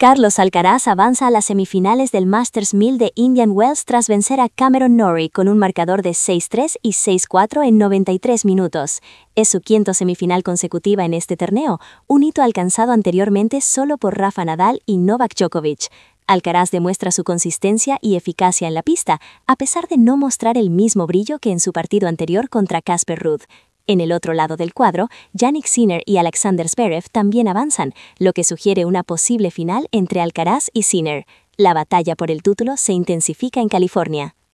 Carlos Alcaraz avanza a las semifinales del Masters 1000 de Indian Wells tras vencer a Cameron Norrie con un marcador de 6-3 y 6-4 en 93 minutos. Es su quinto semifinal consecutiva en este torneo, un hito alcanzado anteriormente solo por Rafa Nadal y Novak Djokovic. Alcaraz demuestra su consistencia y eficacia en la pista, a pesar de no mostrar el mismo brillo que en su partido anterior contra Casper Ruud. En el otro lado del cuadro, Jannik Sinner y Alexander Zverev también avanzan, lo que sugiere una posible final entre Alcaraz y Sinner. La batalla por el título se intensifica en California.